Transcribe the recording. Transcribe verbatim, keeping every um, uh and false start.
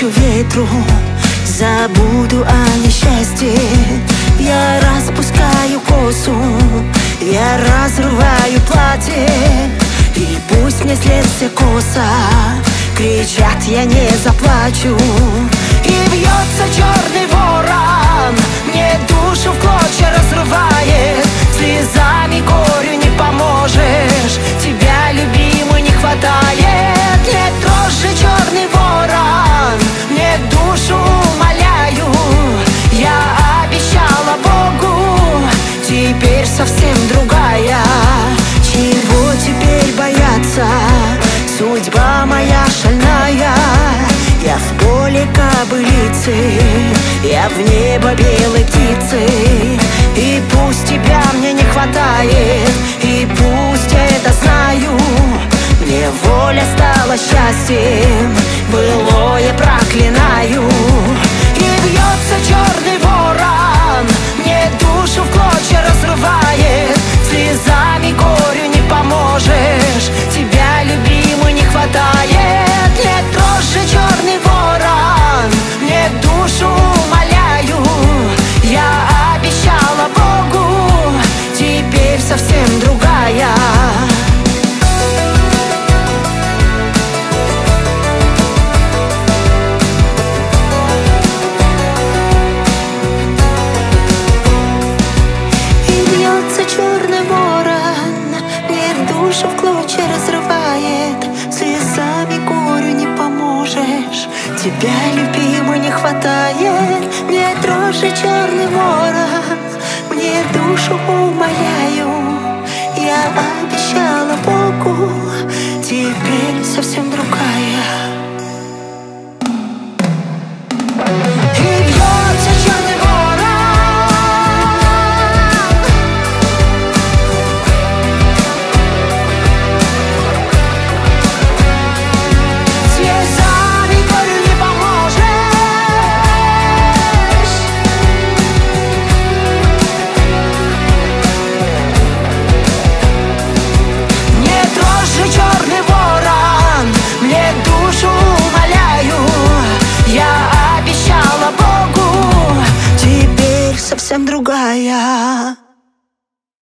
навстречу ветру, забуду о несчастье. Я распускаю косу, я разрываю платье, и пусть мне след все коса, кричат, я не заплачу. И бьется черный ворон, мне душу в клочья разрывает. Слезами горю не поможешь, тебя, любимый, не хватает. Нет дрожи, черный ворон, мне душу умоляю. Я обещала Богу, теперь совсем другая. Чего теперь бояться? Судьба моя шальная. Я в поле кобылицы, я в небо белой птицы. И пусть тебя мне не хватает, и пусть я это знаю, мне воля стала счастьем, былое проклинаю. И бьется черный ворон, мне душу в клочья разрывает. Слезами горю не поможешь, тебя, любимый, не хватает. Нет дрожи, черный ворон, мне душу умоляю. Я обещала Богу, теперь совсем другая. Черный ворон, мне душу в клочья разрывает. Слезами горю не поможешь, тебя, любимый, не хватает. Мне дрожи, черный ворон, мне душу умоляю. Я обещала Богу, теперь совсем другая. Совсем другая.